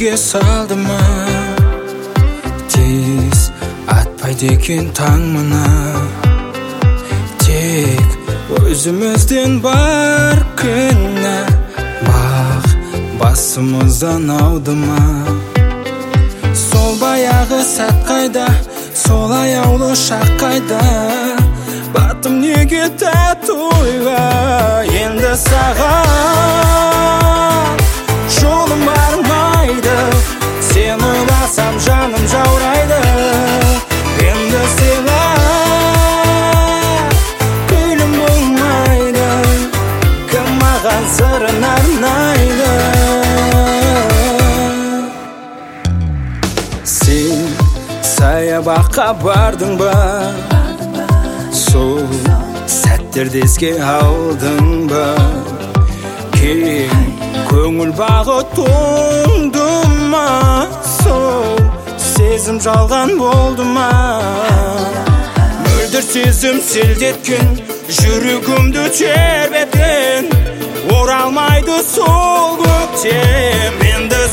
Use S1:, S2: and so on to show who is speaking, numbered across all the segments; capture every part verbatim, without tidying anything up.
S1: көңілге салды ма? Тез атпайды екен таң мына. Тек өзімізден бар күнә, бақ басымыздан ауды ма? Сол баяғы сәт қайда, сол аяулы шақ қайда? Батым неге тәтті ойға? Енді саған жолым бармайды, сен ойласам жаным жаурайды. Енді сыйла күлім болмайды, кім маған сырын арнайды? Сен саябаққа бардың ба? Сол сәттерді еске алдың ба? Кең көңіл бағы тоңды ма? Сол сезім жалған болды ма? Мөлдір сезім селдеткен жүрегімді тербеткен, оралмайды сол көктем. Енді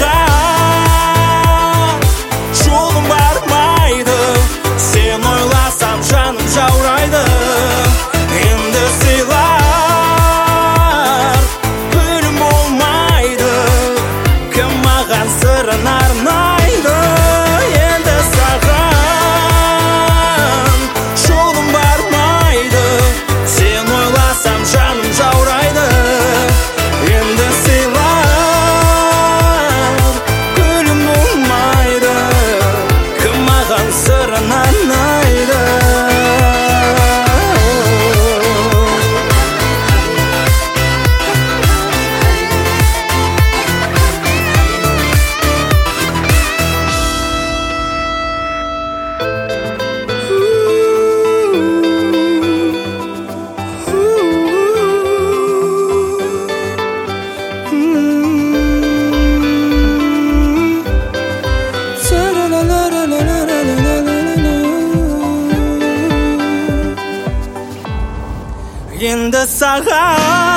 S1: саған жолым бармайды, сен ойласам жаным жаурайды. Енді сыйлар күлім болмайды, кім маған сырын арнайды? Енді саған жолым бармайды, сен ойласам жаным жаурайды. Енді сыйлар күлім болмайды, кім маған сырын арнайды? Енді саған